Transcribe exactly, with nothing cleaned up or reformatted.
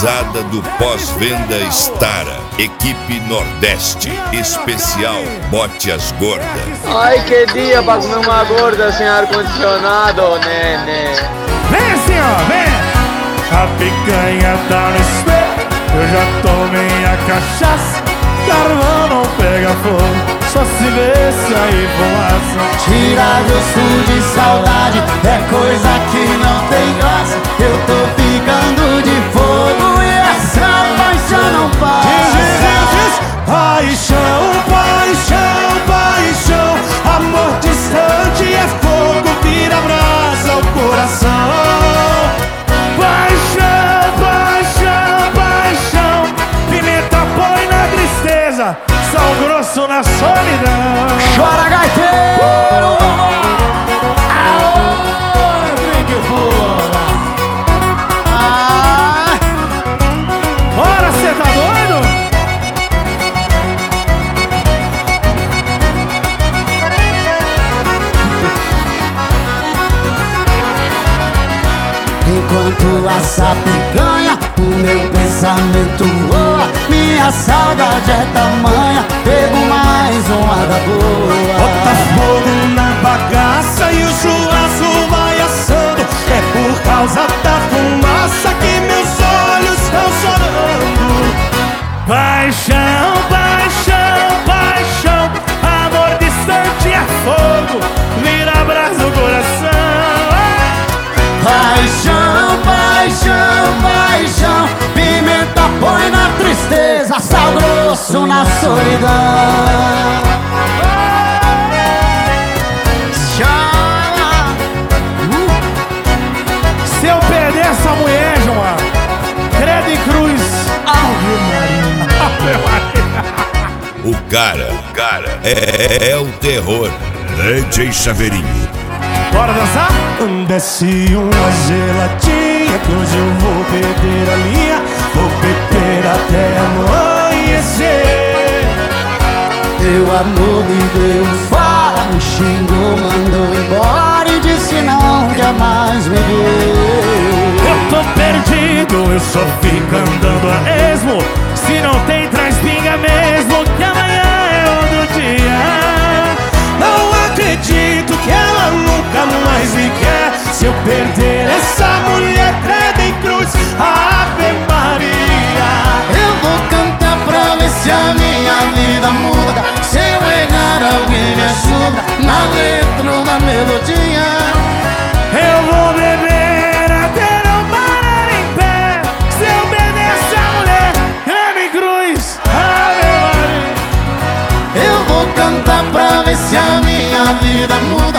Gurizada do Pós-Venda Stara, equipe Nordeste, especial Bote as Gordas. Ai, que dia pra comer uma gorda sem ar-condicionado, nenê. Vem assim, ó, vem. A picanha tá no espelho, eu já tomei a cachaça. Carvão não pega fogo, só se vê se aí fumaça. Tira gosto de saudade, é coisa que não tem graça. Eu tô ficando de fogo e essa paixão não passa. Paixão, paixão, paixão. Amor distante é fogo, vira brasa ao coração. Paixão, paixão, paixão. Pimenta põe na tristeza, sal grosso na solidão. Chora, gaiteiro! Aô, brinque fora! Ah! Ora, cê tá doido? Enquanto assa picanha, o meu pensamento voa. Minha saudade é tamanha, pego mais uma da boa. Bota fogo na bagaça e o churrasco vai assando. É por causa da fumaça que meus olhos estão chorando. Paixão, paixão, paixão. Amor distante é fogo, vira brasa no coração. Paixão, paixão, paixão. Pimenta põe na tristeza, sal grosso na solidão. Chora. Se eu perder essa mulher, João, credo em cruz. Ave Maria. Ave Maria. O cara, o cara é, é o terror. D J Chaveirinho. Bora dançar? Desce uma geladinha que hoje eu vou perder a linha. Vou beber até amanhecer. Teu amor me deu um fora, me xingou, mandou embora e disse não quer mais me ver. Eu tô perdido, eu só fico andando a esmo. Se não tem, traz pinga mesmo, que amanhã é outro dia. Não acredito que ela nunca mais me quer. Se eu perder essa mulher, credo em cruz, Ave Maria. Eu vou cantar pra ver se a minha vida muda. Se eu errar, alguém me ajuda na letra ou na melodia. Eu vou beber até não parar em pé. Se eu perder essa mulher, credo em cruz, Ave Maria. Eu vou cantar pra ver se a minha vida muda.